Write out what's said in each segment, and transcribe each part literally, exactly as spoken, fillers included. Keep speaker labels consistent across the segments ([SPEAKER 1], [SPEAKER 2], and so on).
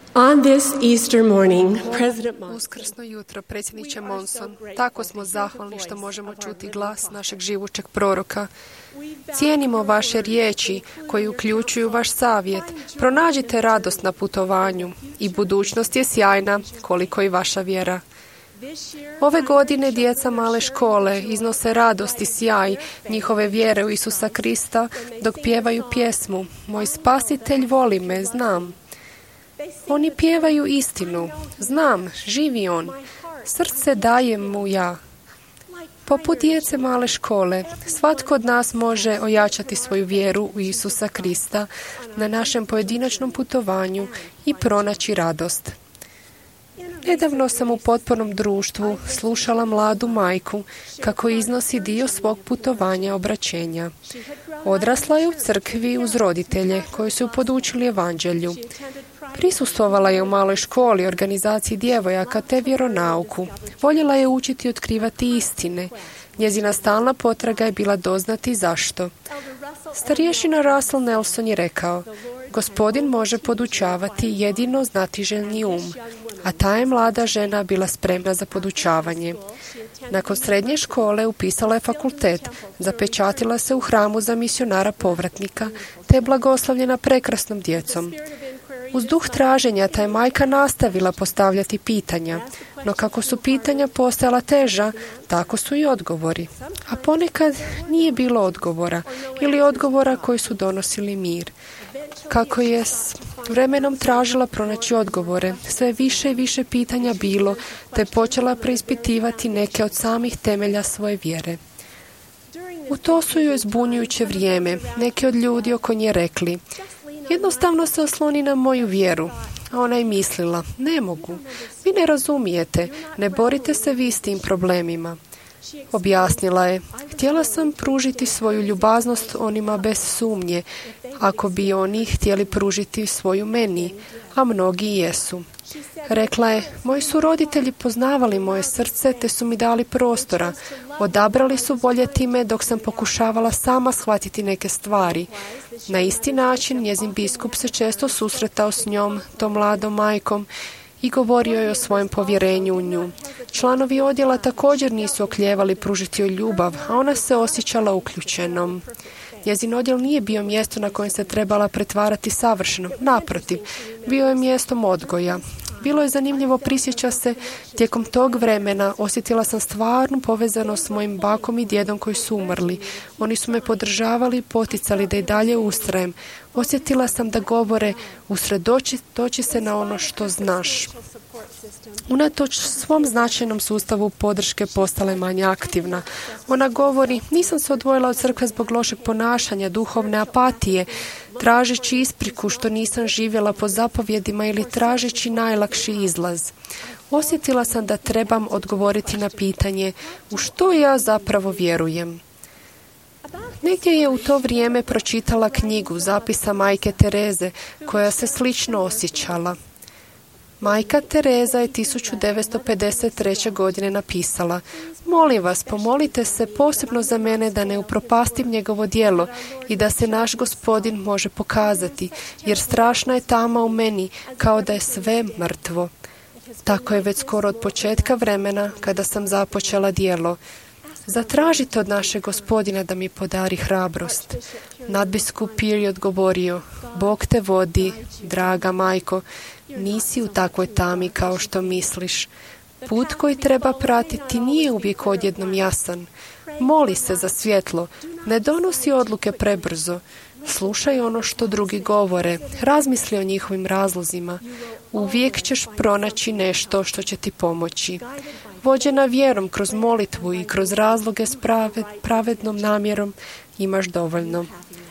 [SPEAKER 1] On this Easter morning, President Monson,
[SPEAKER 2] Uskrsno jutro, predsjedniče Monson, tako smo zahvalni što možemo čuti glas našeg živućeg proroka. Cijenimo vaše riječi koji uključuju vaš savjet. Pronađite radost na putovanju i budućnost je sjajna koliko i vaša vjera. Ove godine djeca male škole iznose radost i sjaj njihove vjere u Isusa Krista dok pjevaju pjesmu Moj spasitelj voli me, znam. Oni pjevaju istinu. Znam, živi on. Srce dajem mu ja. Poput djece male škole, svatko od nas može ojačati svoju vjeru u Isusa Krista na našem pojedinačnom putovanju i pronaći radost. Nedavno sam u potpornom društvu slušala mladu majku kako iznosi dio svog putovanja obraćenja. Odrasla je u crkvi uz roditelje koji su podučili evanđelju. Prisustvovala je u maloj školi, organizaciji djevojaka te vjeronauku. Voljela je učiti i otkrivati istine. Njezina stalna potraga je bila doznati zašto. Starješina Russell Nelson je rekao: Gospodin može podučavati jedino znatiželjni um, a ta je mlada žena bila spremna za podučavanje. Nakon srednje škole upisala je fakultet, zapečatila se u hramu za misionara povratnika, te je blagoslovljena prekrasnom djecom. Uz duh traženja ta je majka nastavila postavljati pitanja, no kako su pitanja postajala teža, tako su i odgovori. A ponekad nije bilo odgovora ili odgovora koji su donosili mir. Kako je s vremenom tražila pronaći odgovore, sve više i više pitanja bilo, te je počela preispitivati neke od samih temelja svoje vjere. U to su joj zbunjujuće vrijeme neki od ljudi oko nje rekli: jednostavno se osloni na moju vjeru. A ona je mislila: ne mogu, vi ne razumijete, ne borite se vi s tim problemima. Objasnila je: htjela sam pružiti svoju ljubaznost onima bez sumnje, ako bi oni htjeli pružiti svoju meni, a mnogi jesu. Rekla je: moji su roditelji poznavali moje srce, te su mi dali prostora. Odabrali su voljeti me dok sam pokušavala sama shvatiti neke stvari. Na isti način njezin biskup se često susretao s njom, tom mladom majkom, i govorio je o svojem povjerenju u nju. Članovi odjela također nisu oklijevali pružiti joj ljubav, a ona se osjećala uključenom. Njezin odjel nije bio mjesto na kojem se trebala pretvarati savršeno. Naprotiv, bio je mjestom odgoja. Bilo je zanimljivo, prisjeća se, tijekom tog vremena osjetila sam stvarnu povezanost s mojim bakom i djedom koji su umrli. Oni su me podržavali i poticali da i dalje ustrajem. Osjetila sam da govore: usredotoči se na ono što znaš. Unatoč svom značajnom sustavu podrške postala je manje aktivna. Ona govori: nisam se odvojila od crkve zbog lošeg ponašanja, duhovne apatije, tražeći ispriku što nisam živjela po zapovjedima ili tražeći najlakši izlaz. Osjetila sam da trebam odgovoriti na pitanje: u što ja zapravo vjerujem? Negdje je u to vrijeme pročitala knjigu zapisa majke Tereze, koja se slično osjećala. Majka Tereza je tisuću devetsto pedeset treće. godine napisala: molim vas, pomolite se posebno za mene da ne upropastim njegovo djelo i da se naš Gospodin može pokazati, jer strašna je tama u meni, kao da je sve mrtvo. Tako je već skoro od početka vremena kada sam započela djelo. Zatražite od našeg Gospodina da mi podari hrabrost. Nadbiskup Peer je odgovorio: Bog te vodi, draga majko, nisi u takvoj tami kao što misliš. Put koji treba pratiti nije uvijek odjednom jasan. Moli se za svjetlo, ne donosi odluke prebrzo. Slušaj ono što drugi govore, razmisli o njihovim razlozima. Uvijek ćeš pronaći nešto što će ti pomoći. Vođena vjerom kroz molitvu i kroz razloge s praved, pravednom namjerom imaš dovoljno.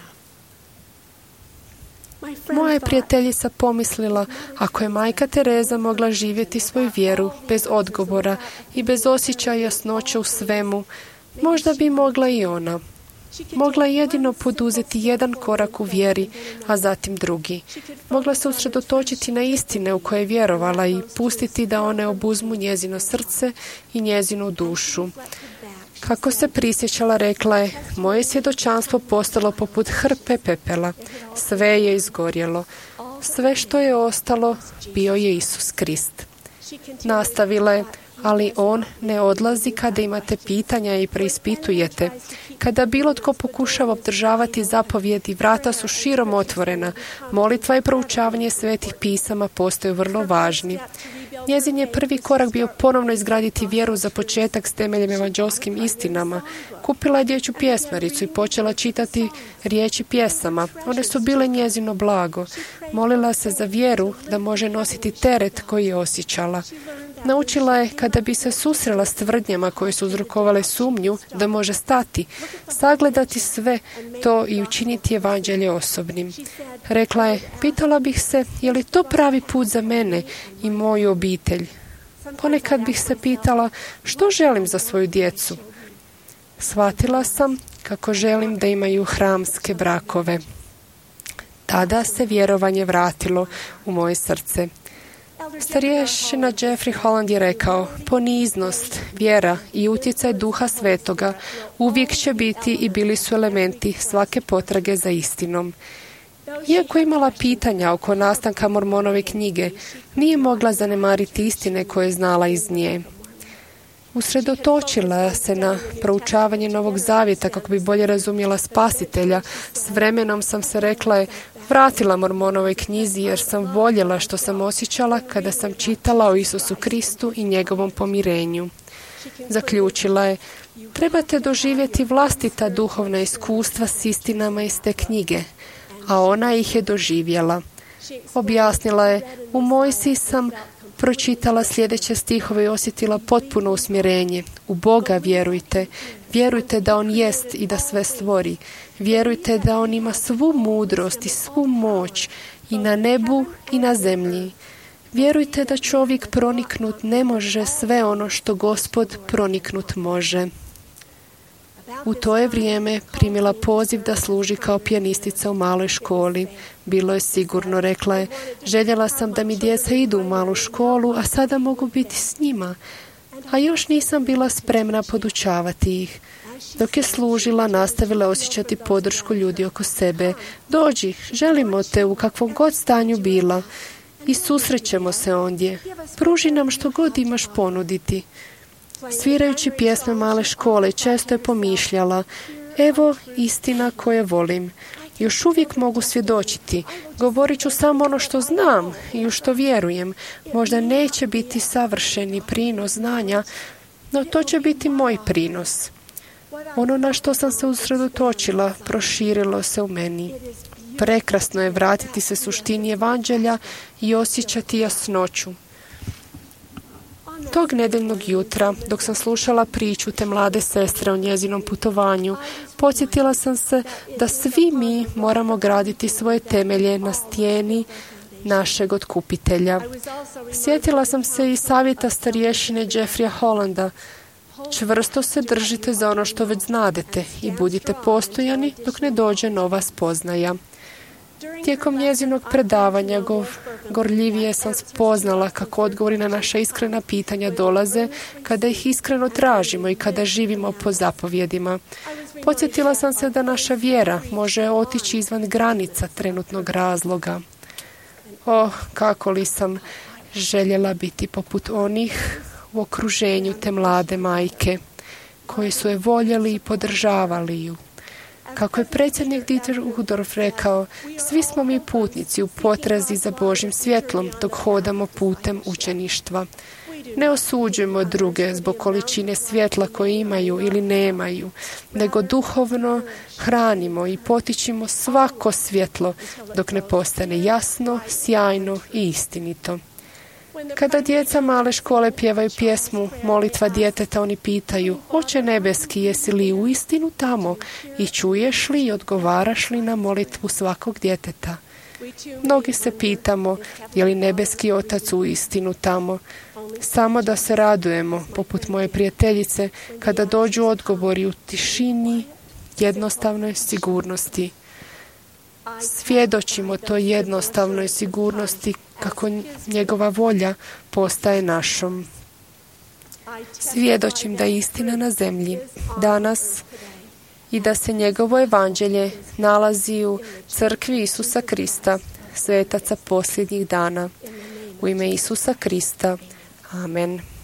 [SPEAKER 2] Moja je prijateljica pomislila: ako je majka Tereza mogla živjeti svoju vjeru bez odgovora i bez osjećaja jasnoće u svemu, možda bi mogla i ona. Mogla je jedino poduzeti jedan korak u vjeri, a zatim drugi. Mogla se usredotočiti na istine u koje je vjerovala i pustiti da one obuzmu njezino srce i njezinu dušu. Kako se prisjećala, rekla je: moje svjedočanstvo postalo poput hrpe pepela. Sve je izgorjelo. Sve što je ostalo bio je Isus Krist. Nastavila je, ali On ne odlazi kada imate pitanja i preispitujete. Kada bilo tko pokušava obdržavati zapovjedi, vrata su širom otvorena. Molitva i proučavanje svetih pisama postaju vrlo važni. Njezin je prvi korak bio ponovno izgraditi vjeru za početak s temeljem evanđelskim istinama. Kupila je dječju pjesmaricu i počela čitati riječi pjesama. One su bile njezino blago. Molila se za vjeru da može nositi teret koji je osjećala. Naučila je kada bi se susrela s tvrdnjama koje su uzrokovale sumnju da može stati, sagledati sve to i učiniti evanđelje osobnim. Rekla je, pitala bih se je li to pravi put za mene i moju obitelj. Ponekad bih se pitala što želim za svoju djecu. Shvatila sam kako želim da imaju hramske brakove. Tada se vjerovanje vratilo u moje srce. Starješina Jeffrey Holland je rekao, poniznost, vjera i utjecaj Duha Svetoga uvijek će biti i bili su elementi svake potrage za istinom. Iako je imala pitanja oko nastanka Mormonove knjige, nije mogla zanemariti istine koje je znala iz nje. Usredotočila se na proučavanje Novog Zavjeta kako bi bolje razumjela Spasitelja. S vremenom sam se rekla je, vratila Mormonovoj knjizi jer sam voljela što sam osjećala kada sam čitala o Isusu Kristu i njegovom pomirenju. Zaključila je, trebate doživjeti vlastita duhovna iskustva s istinama iz te knjige, a ona ih je doživjela. Objasnila je, u Mojsiji sam pročitala sljedeće stihove i osjetila potpuno usmjerenje. U Boga vjerujte. Vjerujte da On jest i da sve stvori. Vjerujte da On ima svu mudrost i svu moć i na nebu i na zemlji. Vjerujte da čovjek proniknut ne može sve ono što Gospod proniknut može. U to je vrijeme primila poziv da služi kao pijanistica u maloj školi. Bilo je sigurno, rekla je, željela sam da mi djeca idu u malu školu, a sada mogu biti s njima. A još nisam bila spremna podučavati ih. Dok je služila, nastavila osjećati podršku ljudi oko sebe. Dođi, želimo te u kakvom god stanju bila i susrećemo se ondje. Pruži nam što god imaš ponuditi. Svirajući pjesme male škole, često je pomišljala, evo istina koje volim. Još uvijek mogu svjedočiti. Govorit ću samo ono što znam i u što vjerujem. Možda neće biti savršeni prinos znanja, no to će biti moj prinos. Ono na što sam se usredotočila proširilo se u meni. Prekrasno je vratiti se suštini evanđelja i osjećati jasnoću. Tog nedeljnog jutra, dok sam slušala priču te mlade sestre o njezinom putovanju, podsjetila sam se da svi mi moramo graditi svoje temelje na stijeni našeg otkupitelja. Sjetila sam se i savjeta starješine Jeffreya Hollanda. Čvrsto se držite za ono što već znadete i budite postojani dok ne dođe nova spoznaja. Tijekom njezinog predavanja gov, gorljivije sam spoznala kako odgovori na naša iskrena pitanja dolaze kada ih iskreno tražimo i kada živimo po zapovjedima. Podsjetila sam se da naša vjera može otići izvan granica trenutnog razloga. O, kako li sam željela biti poput onih u okruženju te mlade majke koji su je voljeli i podržavali ju. Kako je predsjednik Dieter Uchtdorf rekao, svi smo mi putnici u potrazi za Božjim svjetlom dok hodamo putem učeništva. Ne osuđujemo druge zbog količine svjetla koje imaju ili nemaju, nego duhovno hranimo i potičimo svako svjetlo dok ne postane jasno, sjajno i istinito. Kada djeca male škole pjevaju pjesmu Molitva djeteta, oni pitaju, Oče nebeski, jesi li u istinu tamo i čuješ li i odgovaraš li na molitvu svakog djeteta? Mnogi se pitamo, je li nebeski Otac u istinu tamo? Samo da se radujemo, poput moje prijateljice, kada dođu odgovori u tišini, jednostavnoj sigurnosti. Svjedočimo toj jednostavnoj sigurnosti kako njegova volja postaje našom. Svjedočim da je istina na zemlji danas i da se njegovo evanđelje nalazi u crkvi Isusa Krista, svetaca posljednjih dana. U ime Isusa Krista. Amen.